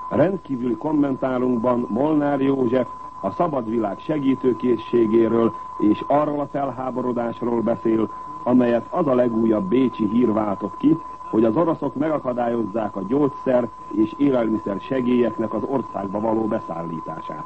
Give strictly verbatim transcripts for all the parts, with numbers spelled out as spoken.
Rendkívüli kommentárunkban Molnár József a szabad világ segítőkészségéről és arról a felháborodásról beszél, amelyet az a legújabb bécsi hír váltott ki, hogy az oroszok megakadályozzák a gyógyszer és élelmiszer segélyeknek az országba való beszállítását.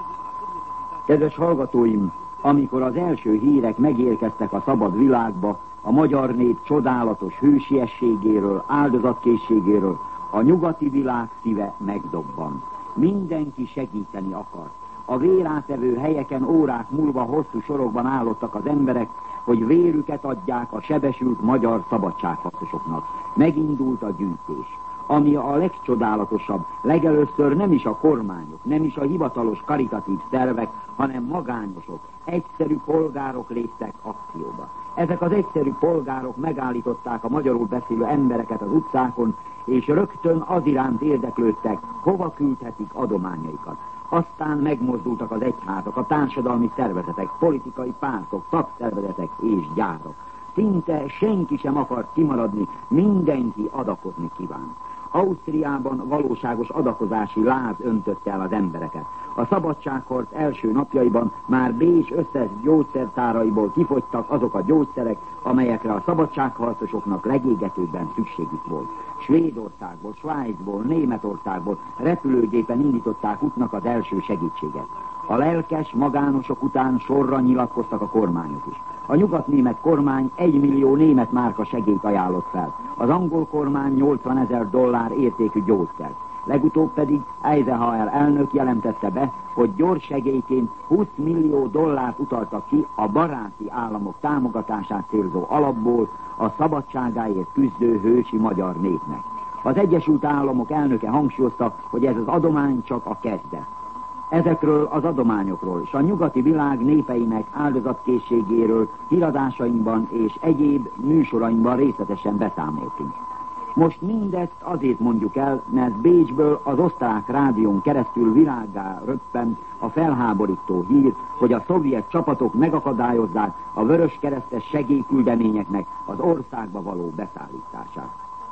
Kedves hallgatóim, amikor az első hírek megérkeztek a szabad világba, a magyar nép csodálatos hősiességéről, áldozatkészségéről, a nyugati világ szíve megdobban. Mindenki segíteni akart. A vérátevő helyeken órák múlva hosszú sorokban állottak az emberek, hogy vérüket adják a sebesült magyar szabadságharcosoknak. Megindult a gyűjtés. Ami a legcsodálatosabb, legelőször nem is a kormányok, nem is a hivatalos karitatív szervek, hanem magányosok, egyszerű polgárok léptek akcióba. Ezek az egyszerű polgárok megállították a magyarul beszélő embereket az utcákon, és rögtön az iránt érdeklődtek, hova küldhetik adományaikat. Aztán megmozdultak az egyházak, a társadalmi szervezetek, politikai pártok, szakszervezetek és gyárak. Szinte senki sem akart kimaradni, mindenki adakozni kíván. Ausztriában valóságos adakozási láz öntötte el az embereket. A szabadságharc első napjaiban már Bécs összes gyógyszertáraiból kifogytak azok a gyógyszerek, amelyekre a szabadságharcosoknak legégetőbben szükségük volt. Svédországból, Svájcból, Németországból repülőgépen indították útnak az első segítséget. A lelkes magánosok után sorra nyilatkoztak a kormányok is. A nyugatnémet kormány egy millió német márka segélyt ajánlott fel. Az angol kormány nyolcvanezer dollár értékű gyógyszert. Legutóbb pedig Eisenhower elnök jelentette be, hogy gyors segélyként húsz millió dollárt utaltak ki a baráti államok támogatását célzó alapból a szabadságáért küzdő hősi magyar népnek. Az Egyesült Államok elnöke hangsúlyozta, hogy ez az adomány csak a kezdet. Ezekről az adományokról és a nyugati világ népeinek áldozatkészségéről híradásainkban és egyéb műsorainkban részletesen beszámoltunk. Most mindezt azért mondjuk el, mert Bécsből az osztrák rádión keresztül világgá röppent a felháborító hír, hogy a szovjet csapatok megakadályozzák a vöröskeresztes segélyküldeményeknek az országba való beszállítását.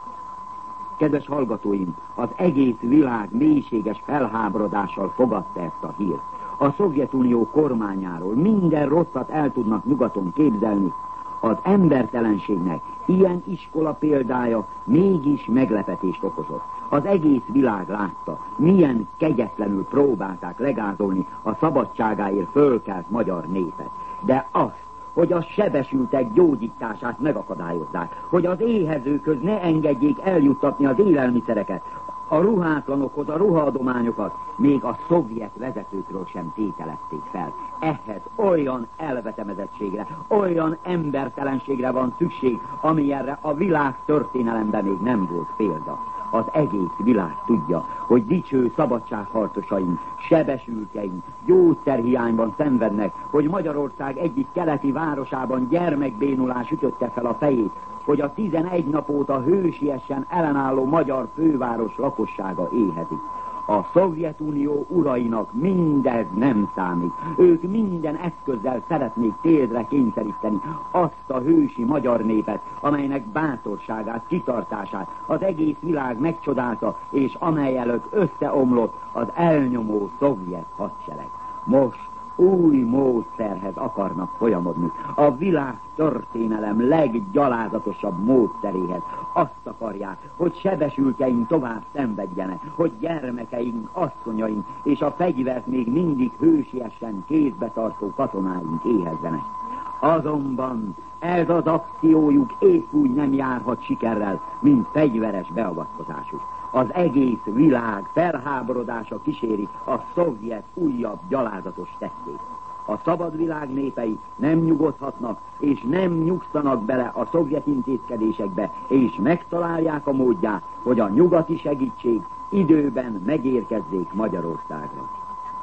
Kedves hallgatóim, az egész világ mélységes felháborodással fogadta ezt a hírt. A Szovjetunió kormányáról minden rosszat el tudnak nyugaton képzelni. Az embertelenségnek ilyen iskola példája mégis meglepetést okozott. Az egész világ látta, milyen kegyetlenül próbálták legázolni a szabadságáért fölkelt magyar népet. De azt, hogy a sebesültek gyógyítását megakadályozzák, hogy az éhezőkhöz ne engedjék eljuttatni az élelmiszereket, a ruhátlanokhoz a ruhaadományokat, még a szovjet vezetőkről sem tételezték fel. Ehhez olyan elvetemezettségre, olyan embertelenségre van szükség, amilyenre a világ történelemben még nem volt példa. Az egész világ tudja, hogy dicső szabadságharcosaink, sebesültjeink gyógyszerhiányban szenvednek, hogy Magyarország egyik keleti városában gyermekbénulás ütötte fel a fejét, hogy a tizenegy nap óta hősiesen ellenálló magyar főváros lakossága éhezik. A Szovjetunió urainak mindez nem számít. Ők minden eszközzel szeretnék térdre kényszeríteni azt a hősi magyar népet, amelynek bátorságát, kitartását az egész világ megcsodálta, és amely előtt összeomlott az elnyomó szovjet hadsereg. Most új módszerhez akarnak folyamodni. A világ történelem leggyalázatosabb módszeréhez. Azt akarják, hogy sebesültjeink tovább szenvedjenek, hogy gyermekeink, asszonyaink és a fegyvert még mindig hősiesen kézbe tartó katonáink éhezzenek. Azonban ez az akciójuk épp úgy nem járhat sikerrel, mint fegyveres beavatkozásuk. Az egész világ felháborodása kíséri a szovjet újabb gyalázatos tettét. A szabad világ népei nem nyugodhatnak, és nem nyugszanak bele a szovjet intézkedésekbe, és megtalálják a módját, hogy a nyugati segítség időben megérkezzék Magyarországra.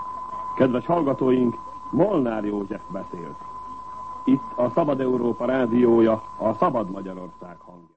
Kedves hallgatóink, Molnár József beszélt. Itt a Szabad Európa rádiója, a Szabad Magyarország hangja.